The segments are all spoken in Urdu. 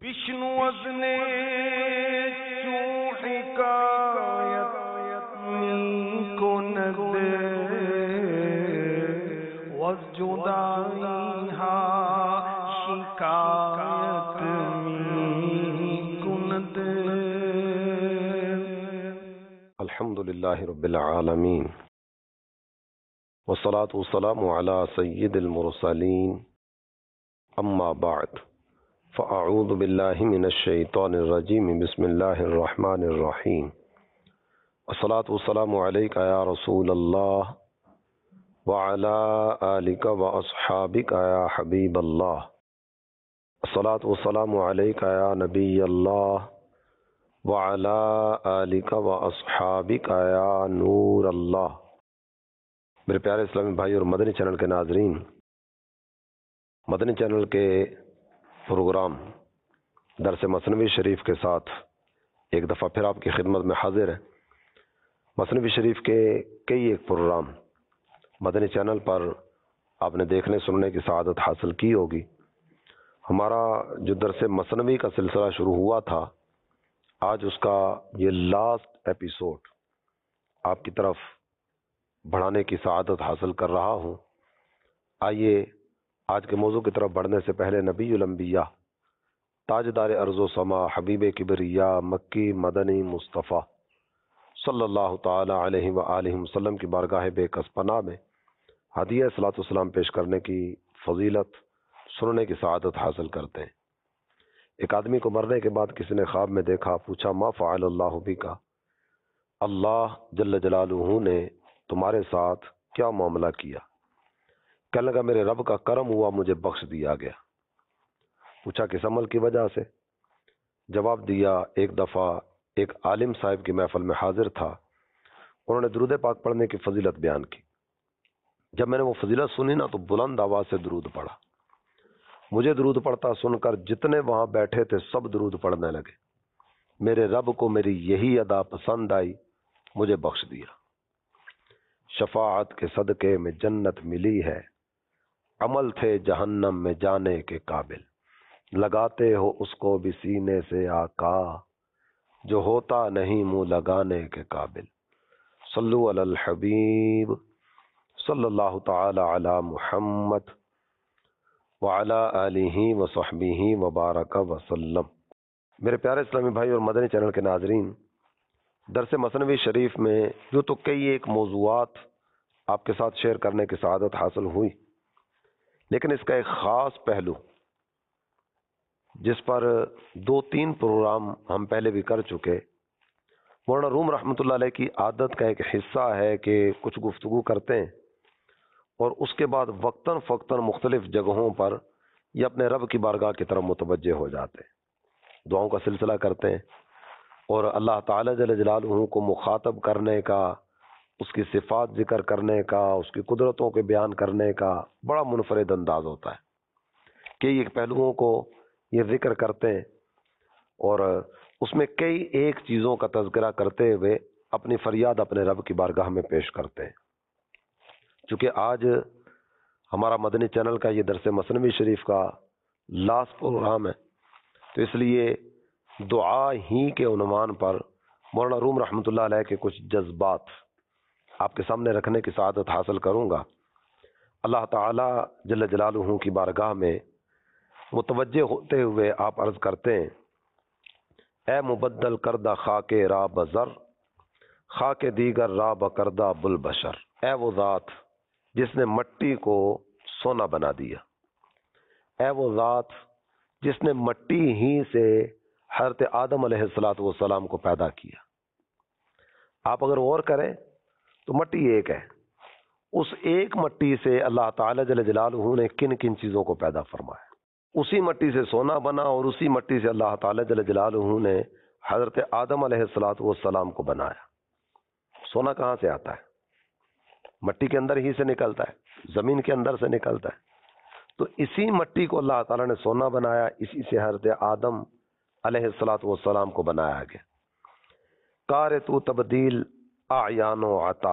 विष्णु वजने चूँ हिकायत मी कुनद वज जुदाई हा शिकायत मी कुनद। अल्हम्दुलिल्लाहि रब्बिल आलमीन वस्सलातु वस्सलामु अला सय्यिदिल मुरसलीन अम्मा बाद फ़अऊज़ु बिल्लाहि मिनश शैतानिर रजीम बिस्मिल्लाहिर रहमानिर रहीम। अस्सलातु वस्सलामु अलैका या रसूलल्लाह व अला आलिका व अस्हाबिका या हबीबल्लाह। अस्सलातु वस्सलामु अलैका या नबियल्लाह व अला आलिका व अस्हाबिका या नूरल्लाह। मेरे प्यारे इस्लामी भाई और मदनी चैनल के नाजरीन, मदनी चैनल के प्रोग्राम दरस मसनवी शरीफ के साथ एक दफ़ा फिर आपकी खिदमत में हाजिर है। मसनवी शरीफ के कई एक प्रोग्राम मदनी चैनल पर आपने देखने सुनने की सआदत हासिल की होगी। हमारा जो दरस मसनवी का सिलसिला शुरू हुआ था, आज उसका ये लास्ट एपिसोड आपकी तरफ बढ़ाने की सआदत हासिल कर रहा हूँ। आइए आज के मौजू की तरफ बढ़ने से पहले नबीउल अंबिया ताजदार अर्ज़ो समा हबीब किबरिया मक्की मदनी मुस्तफ़ा सल्लल्लाहु ताला अलैहि व आलिहि वसल्लम की बारगाह बेकस पनाह में हदिया सलातो सलाम पेश करने की फजीलत सुनने की सआदत हासिल करते हैं। एक आदमी को मरने के बाद किसी ने ख्वाब में देखा, पूछा मा फ़अलल्लाहु बिका, अल्लाह जल्ल जलालुहू ने तुम्हारे साथ क्या मामला किया? कहने लगा मेरे रब का करम हुआ, मुझे बख्श दिया गया। पूछा किस अमल की वजह से? जवाब दिया, एक दफ़ा एक आलिम साहब की महफिल में हाजिर था, उन्होंने दुरूद पाक पढ़ने की फजीलत बयान की। जब मैंने वो फजीलत सुनी ना तो बुलंद आवाज से दुरूद पढ़ा। मुझे दुरूद पढ़ता सुनकर जितने वहां बैठे थे सब दुरूद पढ़ने लगे। मेरे रब को मेरी यही अदा पसंद आई, मुझे बख्श दिया। शफाअत के सदके में जन्नत मिली है, अमल थे जहन्नम में जाने के काबिल, लगाते हो उसको भी सीने से आका, जो होता नहीं मुंह लगाने के काबिल। सल्लु अलल हबीब सल्लल्लाहु ताला अला मुहम्मद व अला आलिहि व सहबिहि व बारक व सल्लम। मेरे प्यारे इस्लामी भाई और मदनी चैनल के नाजरीन, दरस मसनवी शरीफ में जो तो कई एक मौज़ूआत आपके साथ शेयर करने की सआदत हासिल हुई, लेकिन इसका एक ख़ास पहलू जिस पर 2-3 प्रोग्राम हम पहले भी कर चुके, मौलाना रूम रहमतुल्लाह अलैह की आदत का एक हिस्सा है कि कुछ गुफ्तगू करते हैं और उसके बाद वक्तन फ़क्तन मुख्तलिफ जगहों पर ये अपने रब की बारगाह की तरफ मुतवज्जे हो जाते हैं, दुआओं का सिलसिला करते हैं और अल्लाह ताला जल्ल जलालुहू को मुखातब करने का, उसकी सिफ़ात जिक्र करने का, उसकी कुदरतों के बयान करने का बड़ा मुनफरिद अंदाज होता है कि ये पहलुओं को ये जिक्र करते हैं और उसमें कई एक चीज़ों का तज़किरा करते हुए अपनी फरियाद अपने रब की बारगाह में पेश करते हैं। चूँकि आज हमारा मदनी चैनल का ये दरस मसनवी शरीफ का लास्ट प्रोग्राम है, तो इसलिए दुआ ही के उन्वान पर मौलाना रूम रहमतुल्लाह अलैह के कुछ जज्बात आपके सामने रखने की सआदत हासिल करूँगा। अल्लाह ताला जल्ल जलालुहू की बारगाह में मुतवज्जे होते हुए आप अर्ज करते हैं, ए मुबद्दल करदा खाके रा बजर, खाके दीगर रा बकरदा बुल बशर। ए वो ज़ात जिसने मट्टी को सोना बना दिया, ए वो ज़ात जिसने मट्टी ही से हज़रत आदम अलैहिस्सलातु वस्सलाम को पैदा किया। आप अगर और करें तो मट्टी एक है, उस एक मट्टी से अल्लाह ताला जल्ल जलालुहू ने किन किन चीज़ों को पैदा फरमाया। उसी मट्टी से सोना बना और उसी मट्टी से अल्लाह ताला जल्ल जलालुहू ने हज़रत आदम अलैहिस्सलातु वस्सलाम को बनाया। सोना कहाँ से आता है? मट्टी के अंदर ही से निकलता है, ज़मीन के अंदर से निकलता है। तो इसी मट्टी को अल्लाह ताला ने सोना बनाया, इसी से हज़रत आदम अलैहिस्सलातु वस्सलाम को बनाया गया। कार तू तब्दील आयानो आता,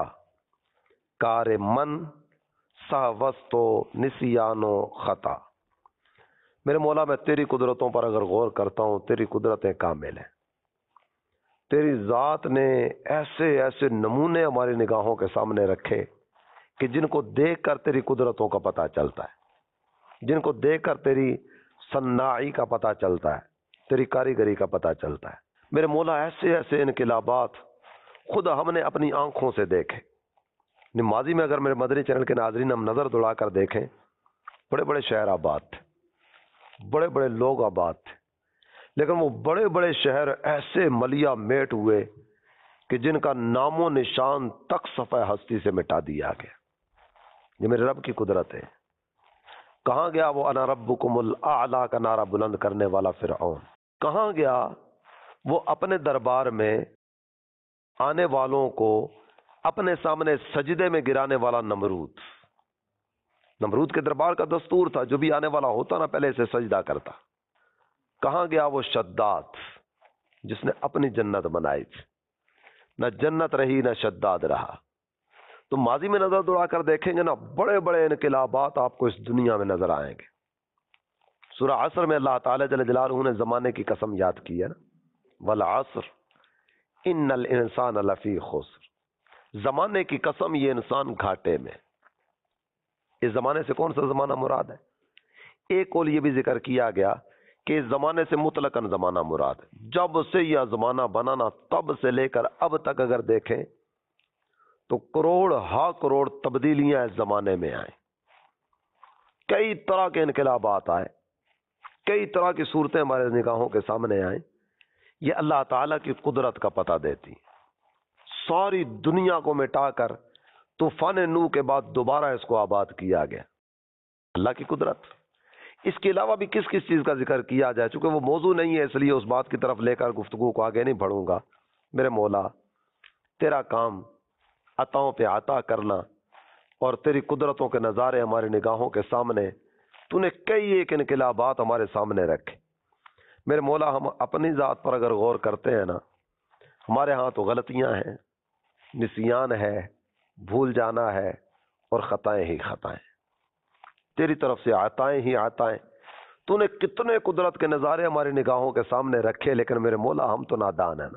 कार मन सहवस्तो निसियानो खता। میرے مولا میں تیری قدرتوں پر اگر غور کرتا ہوں، تیری قدرتیں کامل ہیں. تیری ذات نے ایسے ایسے نمونے ہماری نگاہوں کے سامنے رکھے کہ جن کو دیکھ کر تیری قدرتوں کا پتہ چلتا ہے، جن کو دیکھ کر تیری صناعی کا پتہ چلتا ہے، تیری کاریگری کا پتہ چلتا ہے. میرے مولا ایسے ایسے انقلابات خود ہم نے اپنی آنکھوں سے دیکھے. ماضی میں اگر میرے مدنی چینل کے ناظرین ہم نظر دوڑا کر دیکھیں، بڑے بڑے شہر آباد تھے، بڑے بڑے لوگ آباد تھے، لیکن وہ بڑے بڑے شہر ایسے ملیا میٹ ہوئے کہ جن کا نام و نشان تک صفحہ ہستی سے مٹا دیا گیا. یہ میرے رب کی قدرت ہے. کہاں گیا وہ انا ربکم الاعلی کا نعرہ بلند کرنے والا فرعون؟ کہاں گیا وہ اپنے دربار میں آنے والوں کو اپنے سامنے سجدے میں گرانے والا نمرود؟ نمرود کے دربار کا دستور تھا، جو بھی آنے والا ہوتا نا پہلے سے سجدہ کرتا. کہاں گیا وہ شداد جس نے اپنی جنت بنائی تھی؟ نہ جنت رہی نہ شداد رہا. تو ماضی میں نظر دوڑا کر دیکھیں گے نا، بڑے بڑے انقلابات آپ کو اس دنیا میں نظر آئیں گے. سورہ عصر میں اللہ تعالی جل جلالہ نے زمانے کی قسم یاد کی ہے نا، والعصر ان الانسان لفی خسر. زمانے کی قسم، یہ انسان گھاٹے میں. اس زمانے سے کون سا زمانہ مراد ہے؟ ایک قول یہ بھی ذکر کیا گیا کہ اس زمانے سے مطلقاً زمانہ مراد ہے. جب سے یہ زمانہ بنانا تب سے لے کر اب تک اگر دیکھیں تو کروڑ ہا کروڑ تبدیلیاں اس زمانے میں آئیں. کئی طرح کے انقلابات آئے، کئی طرح کی صورتیں ہمارے نگاہوں کے سامنے آئیں. یہ اللہ تعالیٰ کی قدرت کا پتہ دیتی. ساری دنیا کو مٹا کر طوفان نوح کے بعد دوبارہ اس کو آباد کیا گیا. اللہ کی قدرت. اس کے علاوہ بھی کس کس چیز کا ذکر کیا جائے، چونکہ وہ موضوع نہیں ہے اس لیے اس بات کی طرف لے کر گفتگو کو آگے نہیں بڑھوں گا. میرے مولا تیرا کام عطاؤں پہ عطا کرنا اور تیری قدرتوں کے نظارے ہماری نگاہوں کے سامنے. تو نے کئی ایک انقلابات ہمارے سامنے رکھے. میرے مولا ہم اپنی ذات پر اگر غور کرتے ہیں نا، ہمارے ہاں تو غلطیاں ہیں، نسیان ہے، بھول جانا ہے، اور خطائیں ہی خطائیں. تیری طرف سے عطائیں ہی عطائیں. تو نے کتنے قدرت کے نظارے ہماری نگاہوں کے سامنے رکھے، لیکن میرے مولا ہم تو نادان ہیں نا.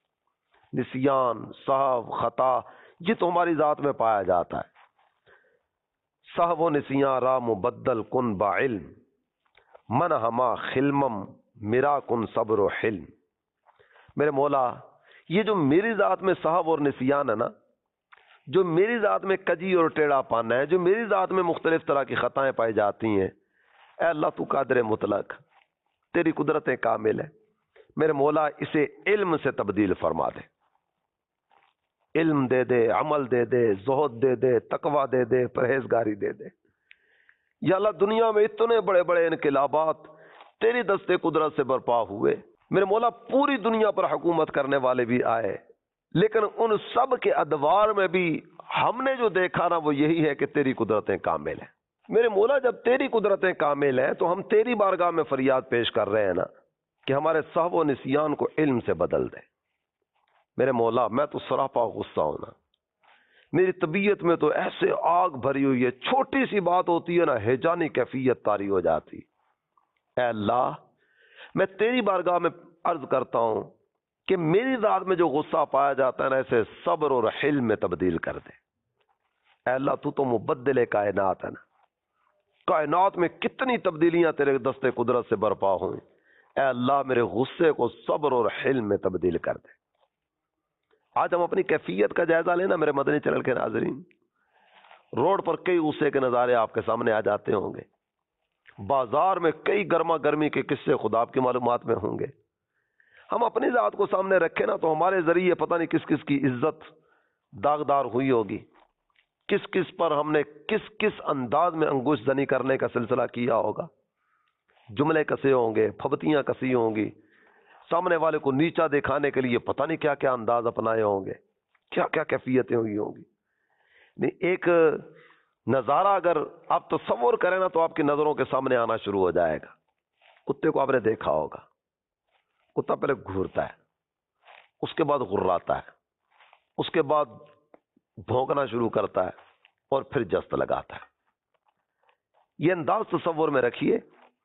نسیان، سہو، خطا یہ تو ہماری ذات میں پایا جاتا ہے. سہو و نسیان را مبدل کن با علم، من ہما خلمم میرا کن صبر و حلم. میرے مولا یہ جو میری ذات میں سہو اور نسیان ہے نا، جو میری ذات میں کجی اور ٹیڑھا پانا ہے، جو میری ذات میں مختلف طرح کی خطائیں پائی جاتی ہیں، اے اللہ تو قادر مطلق، تیری قدرتیں کامل ہیں. میرے مولا اسے علم سے تبدیل فرما دے. علم دے دے، عمل دے دے، زہد دے دے، تقوی دے دے، پرہیزگاری دے دے. یا اللہ دنیا میں اتنے بڑے بڑے انقلابات تیری دستے قدرت سے برپا ہوئے. میرے مولا پوری دنیا پر حکومت کرنے والے بھی آئے، لیکن ان سب کے ادوار میں بھی ہم نے جو دیکھا نا وہ یہی ہے کہ تیری قدرتیں کامل ہیں. میرے مولا جب تیری قدرتیں کامل ہیں تو ہم تیری بارگاہ میں فریاد پیش کر رہے ہیں نا کہ ہمارے سہو و نسیان کو علم سے بدل دے. میرے مولا میں تو سراپا غصہ ہونا، میری طبیعت میں تو ایسے آگ بھری ہوئی ہے، چھوٹی سی بات ہوتی ہے نا ہیجانی کیفیت طاری ہو جاتی. اے اللہ میں تیری بارگاہ میں عرض کرتا ہوں کہ میری ذات میں جو غصہ پایا جاتا ہے نا، اسے صبر اور حلم میں تبدیل کر دے. اے اللہ تو مبدل کائنات ہے نا، کائنات میں کتنی تبدیلیاں تیرے دستے قدرت سے برپا ہوئیں. اے اللہ میرے غصے کو صبر اور حلم میں تبدیل کر دے. آج ہم اپنی کیفیت کا جائزہ لینا میرے مدنی چینل کے ناظرین. روڈ پر کئی غصے کے نظارے آپ کے سامنے آ جاتے ہوں گے، بازار میں کئی گرما گرمی کے قصے خدا آپ کی معلومات میں ہوں گے. ہم اپنی ذات کو سامنے رکھیں نا تو ہمارے ذریعے پتہ نہیں کس کس کی عزت داغدار ہوئی ہوگی، کس کس پر ہم نے کس کس انداز میں انگوش زنی کرنے کا سلسلہ کیا ہوگا. جملے کسے ہوں گے، پھبتیاں کسی ہوں گی، سامنے والے کو نیچا دکھانے کے لیے پتہ نہیں کیا کیا انداز اپنائے ہوں گے، کیا کیا کیفیتیں ہوئی ہوں گی. ایک نظارہ اگر آپ تصور کریں نا تو آپ کی نظروں کے سامنے آنا شروع ہو جائے گا. کتے کو آپ نے دیکھا ہوگا، کتا پہلے گھورتا ہے، اس کے بعد غراتا ہے، اس کے بعد بھونکنا شروع کرتا ہے اور پھر جست لگاتا ہے. یہ انداز تصور میں رکھیے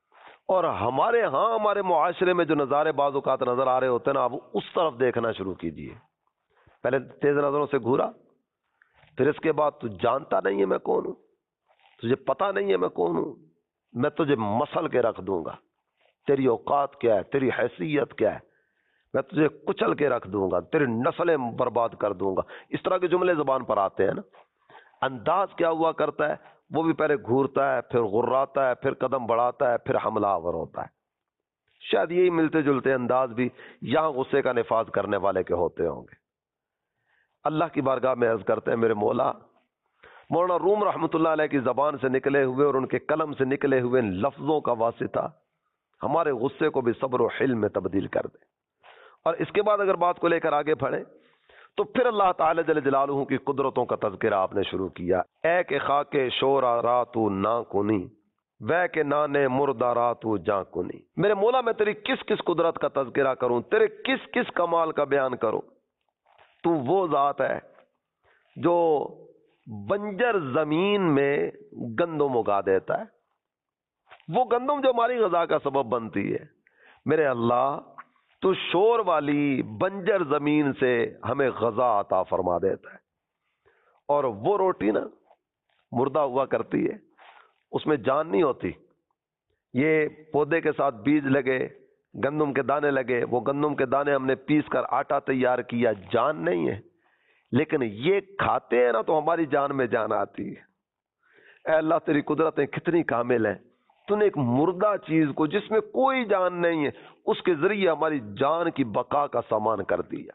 اور ہمارے ہاں ہمارے معاشرے میں جو نظارے بعض اوقات نظر آ رہے ہوتے ہیں نا، آپ اس طرف دیکھنا شروع کیجئے. پہلے تیز نظروں سے گھورا، پھر اس کے بعد تو جانتا نہیں ہے میں کون ہوں، تجھے پتا نہیں ہے میں کون ہوں، میں تجھے مسل کے رکھ دوں گا، تیری اوقات کیا ہے، تیری حیثیت کیا ہے، میں تجھے کچل کے رکھ دوں گا، تیری نسلیں برباد کر دوں گا. اس طرح کے جملے زبان پر آتے ہیں نا. انداز کیا ہوا کرتا ہے، وہ بھی پہلے گھورتا ہے، پھر غراتا ہے، پھر قدم بڑھاتا ہے، پھر حملہ آور ہوتا ہے. شاید یہی ملتے جلتے انداز بھی یہاں غصے کا نفاذ کرنے والے کے ہوتے ہوں گے. اللہ کی بارگاہ میں عرض کرتے ہیں، میرے مولا، مولانا روم رحمۃ اللہ علیہ کی زبان سے نکلے ہوئے اور ان کے قلم سے نکلے ہوئے ان لفظوں کا واسطہ ہمارے غصے کو بھی صبر و حلم میں تبدیل کر دے. اور اس کے بعد اگر بات کو لے کر آگے بڑھیں تو پھر اللہ تعالی جل جلالہ کی قدرتوں کا تذکرہ آپ نے شروع کیا. اے کہ خاک شورا راتو نا کنی، وے کہ نانے مردہ راتو جاں کنی. میرے مولا، میں تیری کس کس قدرت کا تذکرہ کروں، تیرے کس کس کمال کا بیان کروں. تو وہ ذات ہے جو بنجر زمین میں گندم اگا دیتا ہے، وہ گندم جو ہماری غذا کا سبب بنتی ہے. میرے اللہ، تو شور والی بنجر زمین سے ہمیں غذا عطا فرما دیتا ہے، اور وہ روٹی نا مردہ ہوا کرتی ہے، اس میں جان نہیں ہوتی. یہ پودے کے ساتھ بیج لگے، گندم کے دانے لگے، وہ گندم کے دانے ہم نے پیس کر آٹا تیار کیا، جان نہیں ہے، لیکن یہ کھاتے ہیں نا تو ہماری جان میں جان آتی ہے. اے اللہ، تیری قدرتیں کتنی کامل ہیں. تو نے ایک مردہ چیز کو جس میں کوئی جان نہیں ہے، اس کے ذریعے ہماری جان کی بقا کا سامان کر دیا.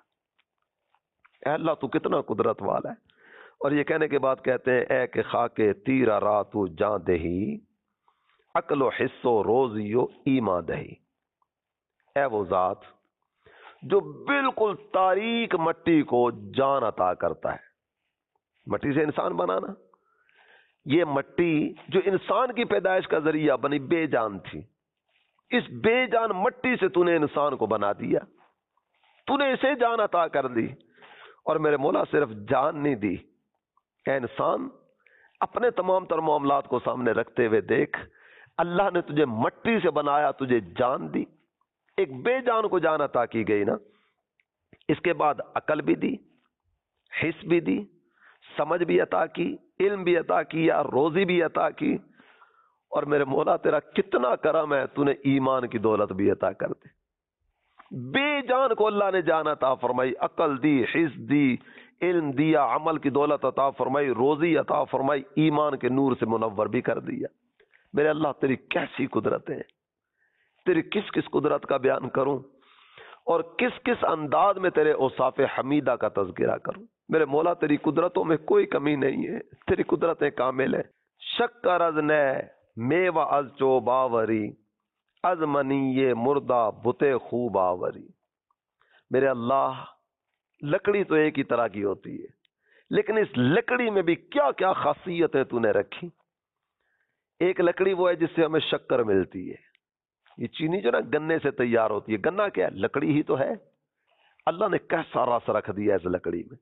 اے اللہ، تو کتنا قدرت والا ہے. اور یہ کہنے کے بعد کہتے ہیں، اے کہ خاکے تیرا راتو جان دہی، عقل و حص و روزی و ایمان دہی. اے وہ ذات جو بالکل تاریک مٹی کو جان عطا کرتا ہے. مٹی سے انسان بنانا، یہ مٹی جو انسان کی پیدائش کا ذریعہ بنی بے جان تھی، اس بے جان مٹی سے تو نے انسان کو بنا دیا، تو نے اسے جان عطا کر دی. اور میرے مولا، صرف جان نہیں دی. اے انسان، اپنے تمام تر معاملات کو سامنے رکھتے ہوئے دیکھ، اللہ نے تجھے مٹی سے بنایا، تجھے جان دی، ایک بے جان کو جان عطا کی گئی نا. اس کے بعد عقل بھی دی، حس بھی دی، سمجھ بھی عطا کی، علم بھی عطا کیا، روزی بھی عطا کی. اور میرے مولا، تیرا کتنا کرم ہے، تو نے ایمان کی دولت بھی عطا کر دی. بے جان کو اللہ نے جان عطا فرمائی، عقل دی، حس دی، علم دیا، عمل کی دولت عطا فرمائی، روزی عطا فرمائی، ایمان کے نور سے منور بھی کر دیا. میرے اللہ، تیری کیسی قدرتیں، تیری کس کس قدرت کا بیان کروں اور کس کس انداز میں تیرے اوصاف حمیدہ کا تذکرہ کروں. میرے مولا، تیری قدرتوں میں کوئی کمی نہیں ہے، تیری قدرتیں کامل ہیں. شکر از نے میوہ از چو باوری، از منی یہ مردہ بتے خوب آوری. میرے اللہ، لکڑی تو ایک ہی طرح کی ہوتی ہے، لیکن اس لکڑی میں بھی کیا کیا خاصیتیں تو نے رکھی. ایک لکڑی وہ ہے جس سے ہمیں شکر ملتی ہے. یہ چینی جو نا گنے سے تیار ہوتی ہے، گنا کیا ہے؟ لکڑی ہی تو ہے. اللہ نے کیسا رس رکھ دیا اس لکڑی میں،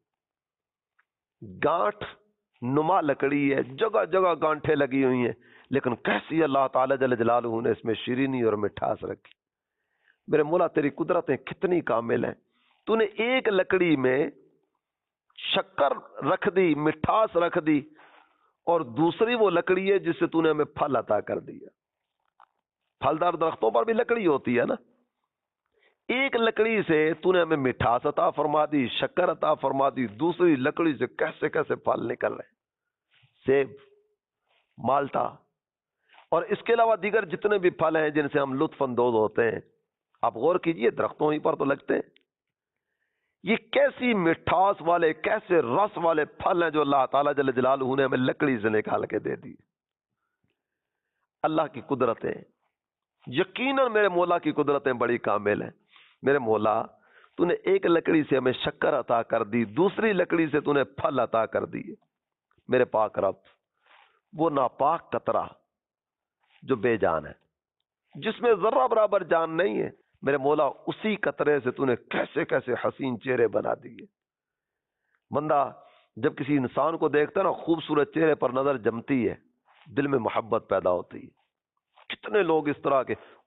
گانٹھ نما لکڑی ہے، جگہ جگہ گانٹھیں لگی ہوئی ہیں، لیکن کیسی اللہ تعالی جل جلالہ نے اس میں شیرینی اور مٹھاس رکھی. میرے مولا، تیری قدرتیں کتنی کامل ہیں. تو نے ایک لکڑی میں شکر رکھ دی، مٹھاس رکھ دی، اور دوسری وہ لکڑی ہے جس سے تو نے ہمیں پھل عطا کر دیا. پھلدار درختوں پر بھی لکڑی ہوتی ہے نا. ایک لکڑی سے تو نے ہمیں مٹھاس عطا فرما دی، شکر عطا فرما دی، دوسری لکڑی سے کیسے کیسے پھل نکل رہے ہیں، سیب، مالٹا، اور اس کے علاوہ دیگر جتنے بھی پھل ہیں جن سے ہم لطف اندوز ہوتے ہیں. آپ غور کیجئے، درختوں ہی پر تو لگتے ہیں. یہ کیسی مٹھاس والے، کیسے رس والے پھل ہیں جو اللہ تعالیٰ جل جلالہ نے ہمیں لکڑی سے نکال کے دے دی. اللہ کی قدرتیں، یقیناً میرے مولا کی قدرتیں بڑی کامل ہیں. میرے مولا، تو نے ایک لکڑی سے ہمیں شکر عطا کر دی، دوسری لکڑی سے تو نے پھل عطا کر دیے. میرے پاک رب، وہ ناپاک قطرہ جو بے جان ہے، جس میں ذرہ برابر جان نہیں ہے، میرے مولا، اسی قطرے سے تو نے کیسے کیسے حسین چہرے بنا دیے. بندہ جب کسی انسان کو دیکھتا ہے نا، خوبصورت چہرے پر نظر جمتی ہے، دل میں محبت پیدا ہوتی ہے. کتنے لوگ اس طرح کے،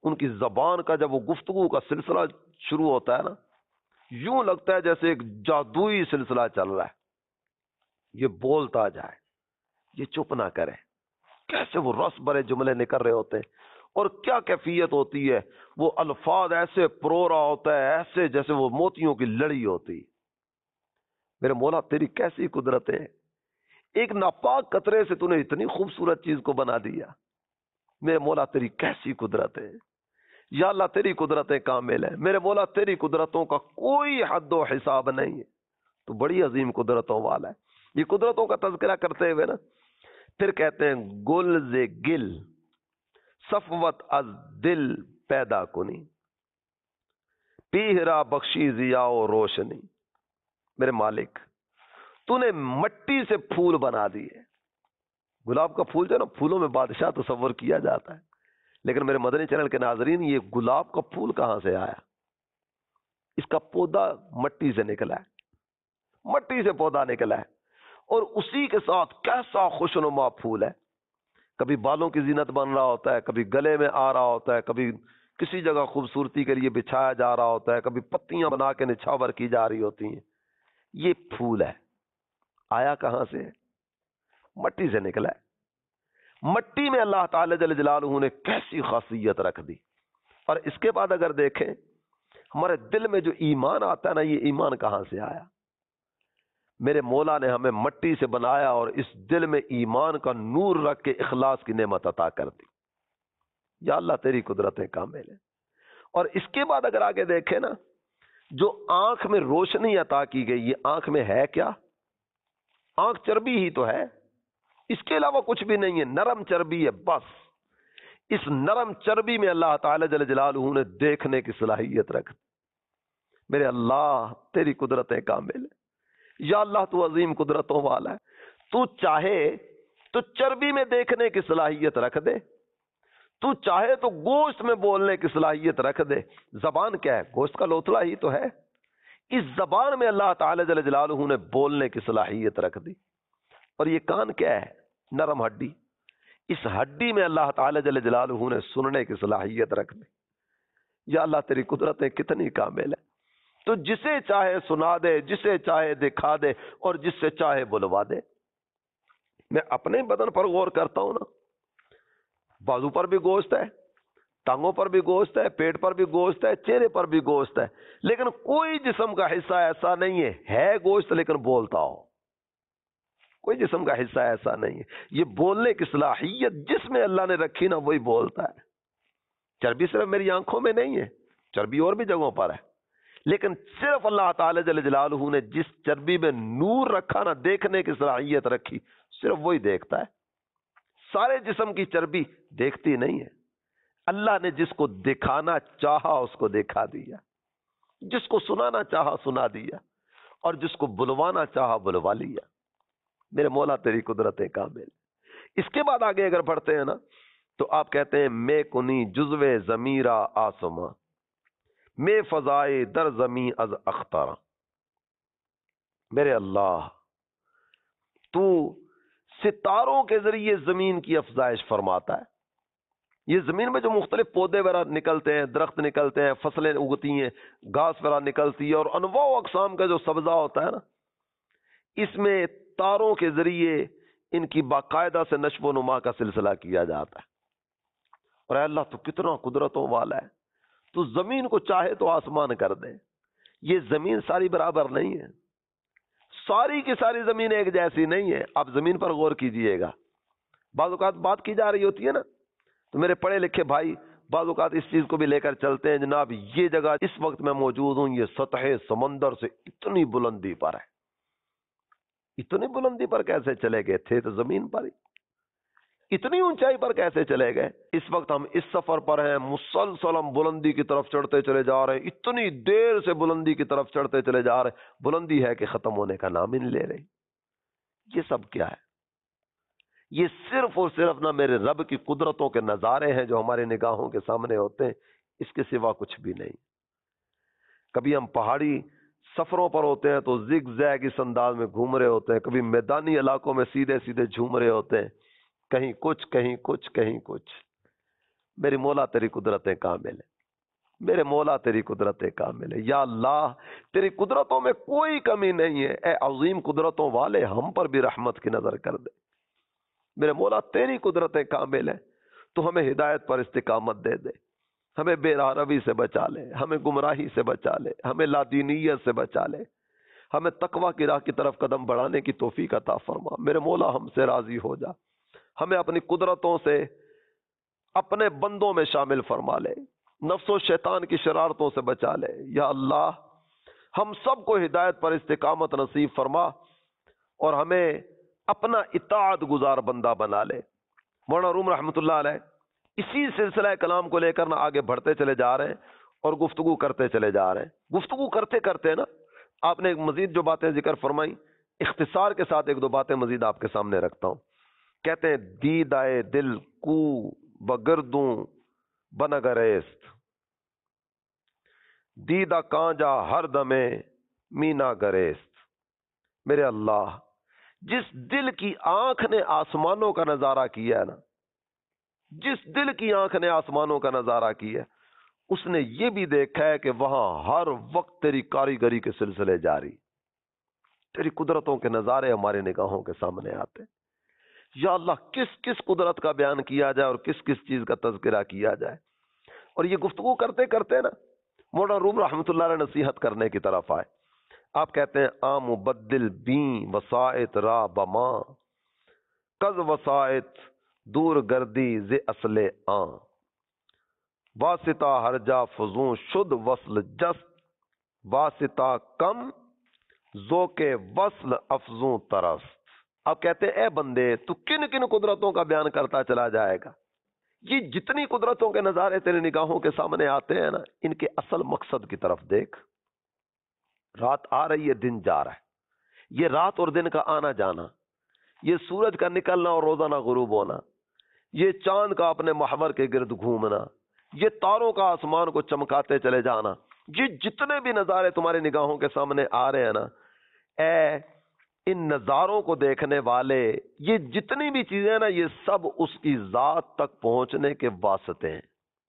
ان کی زبان کا جب وہ گفتگو کا سلسلہ شروع ہوتا ہے نا، یوں لگتا ہے جیسے ایک جادوئی سلسلہ چل رہا ہے، یہ بولتا جائے، یہ چپ نہ کرے، کیسے وہ رس بھرے جملے نکل رہے ہوتے ہیں، اور کیا کیفیت ہوتی ہے، وہ الفاظ ایسے پرو رہا ہوتا ہے، ایسے جیسے وہ موتیوں کی لڑی ہوتی۔ میرے مولا تیری کیسی قدرت ہے، ایک ناپاک قطرے سے تو نے اتنی خوبصورت چیز کو بنا دیا۔ میرے مولا تیری کیسی قدرت ہے، یا اللہ تیری قدرتیں کامل ہیں۔ میرے مولا تیری قدرتوں کا کوئی حد و حساب نہیں ہے، تو بڑی عظیم قدرتوں والا ہے۔ یہ قدرتوں کا تذکرہ کرتے ہوئے نا پھر کہتے ہیں گل ز گل صفوت از دل پیدا کنی، پیہرا بخشی ضیاء و روشنی۔ میرے مالک تو نے مٹی سے پھول بنا دیے۔ گلاب کا پھول جو ہے نا، پھولوں میں بادشاہ تصور کیا جاتا ہے، لیکن میرے مدنی چینل کے ناظرین، یہ گلاب کا پھول کہاں سے آیا؟ اس کا پودا مٹی سے نکلا ہے، مٹی سے پودا نکلا ہے، اور اسی کے ساتھ کیسا خوشنما پھول ہے، کبھی بالوں کی زینت بن رہا ہوتا ہے، کبھی گلے میں آ رہا ہوتا ہے، کبھی کسی جگہ خوبصورتی کے لیے بچھایا جا رہا ہوتا ہے، کبھی پتیاں بنا کے نچھاور کی جا رہی ہوتی ہیں۔ یہ پھول ہے، آیا کہاں سے؟ مٹی سے نکلا ہے۔ مٹی میں اللہ تعالی جل جلالہ نے کیسی خاصیت رکھ دی۔ اور اس کے بعد اگر دیکھیں ہمارے دل میں جو ایمان آتا ہے نا، یہ ایمان کہاں سے آیا؟ میرے مولا نے ہمیں مٹی سے بنایا اور اس دل میں ایمان کا نور رکھ کے اخلاص کی نعمت عطا کر دی۔ یا اللہ تیری قدرتیں کامل ہیں۔ اور اس کے بعد اگر آگے دیکھیں نا، جو آنکھ میں روشنی عطا کی گئی، یہ آنکھ میں ہے کیا؟ آنکھ چربی ہی تو ہے، اس کے علاوہ کچھ بھی نہیں ہے، نرم چربی ہے بس۔ اس نرم چربی میں اللہ تعالی جل جلالہ نے دیکھنے کی صلاحیت رکھ دی۔ میرے اللہ تیری قدرتیں کامل ہیں۔ یا اللہ تو عظیم قدرتوں والا ہے، تو چاہے تو چربی میں دیکھنے کی صلاحیت رکھ دے، تو چاہے تو گوشت میں بولنے کی صلاحیت رکھ دے۔ زبان کیا ہے؟ گوشت کا لوتھڑا ہی تو ہے۔ اس زبان میں اللہ تعالی جل جلالہ نے بولنے کی صلاحیت رکھ دی۔ اور یہ کان کیا ہے؟ نرم ہڈی، اس ہڈی میں اللہ تعالی جل جلالہ نے سننے کی صلاحیت رکھ دی۔ یا اللہ تیری قدرتیں کتنی کامل ہے، تو جسے چاہے سنا دے، جسے چاہے دکھا دے، اور جس سے چاہے بلوا دے۔ میں اپنے بدن پر غور کرتا ہوں نا، بازو پر بھی گوشت ہے، ٹانگوں پر بھی گوشت ہے، پیٹ پر بھی گوشت ہے، چہرے پر بھی گوشت ہے، لیکن کوئی جسم کا حصہ ایسا نہیں ہے گوشت لیکن بولتا ہو۔ کوئی جسم کا حصہ ایسا نہیں ہے۔ یہ بولنے کی صلاحیت جس میں اللہ نے رکھی نا، وہی بولتا ہے۔ چربی صرف میری آنکھوں میں نہیں ہے، چربی اور بھی جگہوں پر ہے، لیکن صرف اللہ تعالی جل جلالہ نے جس چربی میں نور رکھا نا، دیکھنے کی صلاحیت رکھی، صرف وہی دیکھتا ہے۔ سارے جسم کی چربی دیکھتی نہیں ہے۔ اللہ نے جس کو دکھانا چاہا اس کو دکھا دیا، جس کو سنانا چاہا سنا دیا، اور جس کو بلوانا چاہا بلوا لیا۔ میرے مولا تیری قدرتیں کامل۔ اس کے بعد آگے اگر بڑھتے ہیں نا، تو آپ کہتے ہیں میں کنی جزو ضمیرا آسما، میں فضائے در زمیں از اختارا۔ میرے اللہ تو ستاروں کے ذریعے زمین کی افزائش فرماتا ہے۔ یہ زمین میں جو مختلف پودے وغیرہ نکلتے ہیں، درخت نکلتے ہیں، فصلیں اگتی ہیں، گھاس وغیرہ نکلتی ہے، اور انواع و اقسام کا جو سبزہ ہوتا ہے نا، اس میں تاروں کے ذریعے ان کی باقاعدہ سے نشو و نما کا سلسلہ کیا جاتا ہے۔ اور اے اللہ تو کتنا قدرتوں والا ہے، تو زمین کو چاہے تو آسمان کر دے۔ یہ زمین ساری برابر نہیں ہے، ساری کی ساری زمین ایک جیسی نہیں ہے۔ آپ زمین پر غور کیجئے گا، بعض اوقات بات کی جا رہی ہوتی ہے نا، تو میرے پڑھے لکھے بھائی بعض اوقات اس چیز کو بھی لے کر چلتے ہیں، جناب یہ جگہ اس وقت میں موجود ہوں، یہ سطح سمندر سے اتنی بلندی پر ہے۔ اتنی بلندی پر کیسے چلے گئے؟ تھے تو زمین پر ہی۔ اتنی اونچائی پر کیسے چلے گئے؟ اس وقت ہم اس سفر پر ہیں، مسلسل ہم بلندی کی طرف چڑھتے چلے جا رہے ہیں، اتنی دیر سے بلندی کی طرف چڑھتے چلے جا رہے ہیں، بلندی ہے کہ ختم ہونے کا نام ہی نہیں لے رہی۔ یہ سب کیا ہے؟ یہ صرف اور صرف نہ میرے رب کی قدرتوں کے نظارے ہیں جو ہماری نگاہوں کے سامنے ہوتے ہیں، اس کے سوا کچھ بھی نہیں۔ کبھی ہم پہاڑی سفروں پر ہوتے ہیں تو زگ زیگ اس انداز میں گھوم رہے ہوتے ہیں، کبھی میدانی علاقوں میں سیدھے سیدھے جھوم رہے ہوتے ہیں، کہیں کچھ کہیں کچھ کہیں کچھ۔ میری مولا تیری قدرتیں کامل ہے، میرے مولا تیری قدرتیں کامل ہے، یا اللہ تیری قدرتوں میں کوئی کمی نہیں ہے، اے عظیم قدرتوں والے ہم پر بھی رحمت کی نظر کر دے، میرے مولا تیری قدرتیں کامل ہے، تو ہمیں ہدایت پر استقامت دے دے، ہمیں بے راہ روی سے بچا لے، ہمیں گمراہی سے بچا لے، ہمیں لادینیت سے بچا لے، ہمیں تقوی کی راہ کی طرف قدم بڑھانے کی توفیق عطا فرما، میرے مولا ہم سے راضی ہو جا، ہمیں اپنی قدرتوں سے اپنے بندوں میں شامل فرما لے، نفس و شیطان کی شرارتوں سے بچا لے، یا اللہ ہم سب کو ہدایت پر استقامت نصیب فرما اور ہمیں اپنا اطاعت گزار بندہ بنا لے۔ مولانا روم رحمۃ اللہ علیہ اسی سلسلہ کلام کو لے کر نہ آگے بڑھتے چلے جا رہے ہیں اور گفتگو کرتے چلے جا رہے ہیں۔ گفتگو کرتے کرتے نا آپ نے مزید جو باتیں ذکر فرمائی، اختصار کے ساتھ ایک دو باتیں مزید آپ کے سامنے رکھتا ہوں۔ کہتے ہیں دیدائے دل کو بگردوں بنگریست، دیدہ کانجا ہر دمے مینا گریست۔ میرے اللہ جس دل کی آنکھ نے آسمانوں کا نظارہ کیا ہے نا، جس دل کی آنکھ نے آسمانوں کا نظارہ کیا ہے، اس نے یہ بھی دیکھا ہے کہ وہاں ہر وقت تیری کاریگری کے سلسلے جاری، تیری قدرتوں کے نظارے ہمارے نگاہوں کے سامنے آتے ہیں۔ یا اللہ کس کس قدرت کا بیان کیا جائے اور کس کس چیز کا تذکرہ کیا جائے۔ اور یہ گفتگو کرتے کرتے نا مولانا روم رحمۃ اللہ علیہ نصیحت کرنے کی طرف آئے۔ آپ کہتے ہیں آ مبدل بیں وسائط را بما، کز وسائط دور گردی ز اصل آں، واسطہ ہر جا فزوں شد وصل جست، واسطہ کم ذوق وصل افزوں ترست۔ آپ کہتے ہیں اے بندے تو کن کن قدرتوں کا بیان کرتا چلا جائے گا، یہ جتنی قدرتوں کے نظارے تیرے نگاہوں کے سامنے آتے ہیں نا، ان کے اصل مقصد کی طرف دیکھ۔ رات آ رہی ہے، دن جا رہا ہے، یہ رات اور دن کا آنا جانا، یہ سورج کا نکلنا اور روزانہ غروب ہونا، یہ چاند کا اپنے محور کے گرد گھومنا، یہ تاروں کا آسمان کو چمکاتے چلے جانا، یہ جتنے بھی نظارے تمہارے نگاہوں کے سامنے آ رہے ہیں نا، اے ان نظاروں کو دیکھنے والے، یہ جتنی بھی چیزیں ہیں نا، یہ سب اس کی ذات تک پہنچنے کے واسطے ہیں۔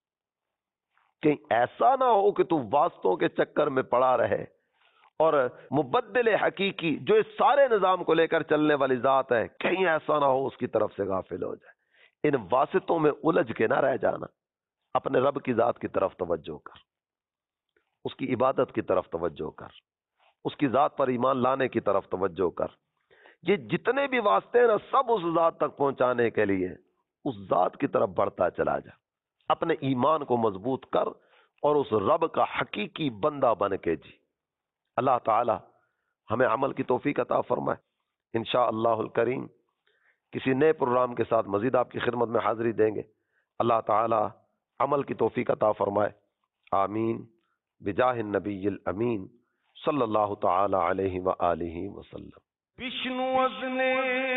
کہیں ایسا نہ ہو کہ تو واسطوں کے چکر میں پڑا رہے اور مبدل حقیقی جو اس سارے نظام کو لے کر چلنے والی ذات ہے، کہیں ایسا نہ ہو اس کی طرف سے غافل ہو جائے۔ ان واسطوں میں الجھ کے نہ رہ جانا، اپنے رب کی ذات کی طرف توجہ کر، اس کی عبادت کی طرف توجہ کر، اس کی ذات پر ایمان لانے کی طرف توجہ کر۔ یہ جتنے بھی واسطے ہیں نا، سب اس ذات تک پہنچانے کے لیے اس ذات کی طرف بڑھتا چلا جا، اپنے ایمان کو مضبوط کر اور اس رب کا حقیقی بندہ بن کے جی۔ اللہ تعالی ہمیں عمل کی توفیق عطا فرمائے۔ انشاءاللہ الکریم کسی نئے پروگرام کے ساتھ مزید آپ کی خدمت میں حاضری دیں گے۔ اللہ تعالی عمل کی توفیق عطا فرمائے، آمین، بجاہ النبی الامین صلی اللہ تعالی علیہ وآلہ وسلم۔ وشنو وزنے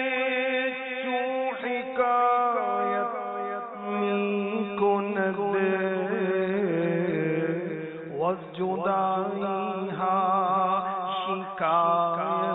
چون حکایت می کند، وز جدائی ہا شکایت